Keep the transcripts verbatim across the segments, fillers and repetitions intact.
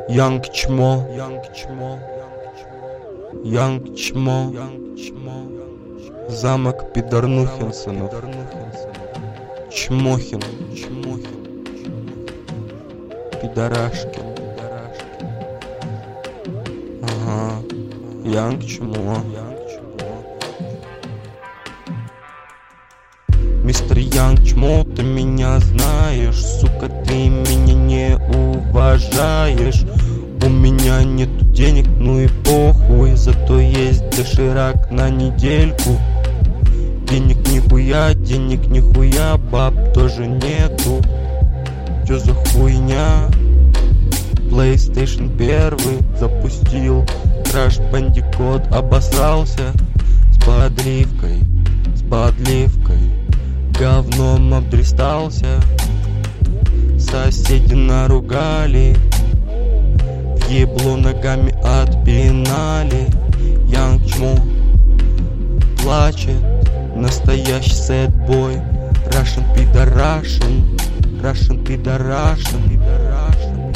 Янг чмо, Янг чмо, Янг чмо, замок Пидорнухинсонов, Чмохин, Чмохин, Пидорашки, ага, Янг чмо. Мистер Янг чмо, ты меня знаешь, сука, ты меня не уважаешь. У меня нету денег, ну и похуй, зато есть доширак на недельку. Денег нихуя, денег нихуя, баб тоже нету. Чё за хуйня? PlayStation первый запустил, Crash Bandicoot обосрался с подливкой, с подливкой. Говном обдристался, соседи наругали, в ебло ногами отпинали. Янг чмо плачет, настоящий сэдбой. Russian пидорашен, Russian пидорашен, пидорашен.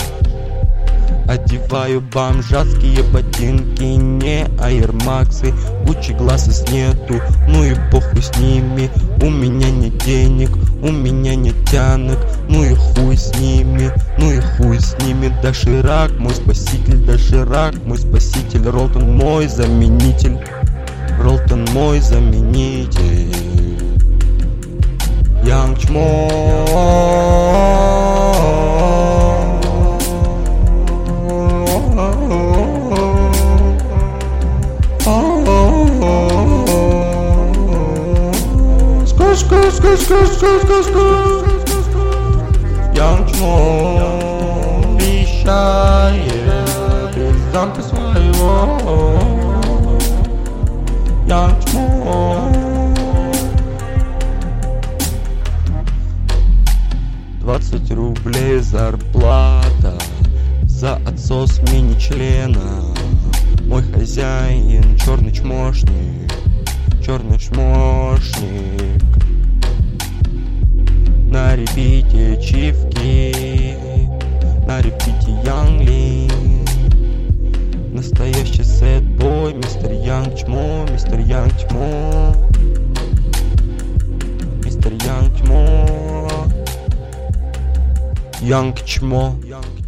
Одеваю бомжатские ботинки, не аирмаксы, Гуччи глазес нету, ну и похуй с ними. У меня нет денег, у меня нет тянок, ну и хуй с ними, ну и хуй с ними. Доширак, мой спаситель, Доширак, мой спаситель. Ролтон мой заменитель, Ролтон мой заменитель. Янг чмо. Янг чмо вещает из замка своего. Янг чмо. Двадцать рублей зарплата за отсос мини-члена. Мой хозяин черный чмошник, черный чмошник. На репите чивки, на репите Янгли. Настоящий сэдбой, мистер Янг чмо, мистер Янг чмо, мистер Янг чмо. Янг чмо.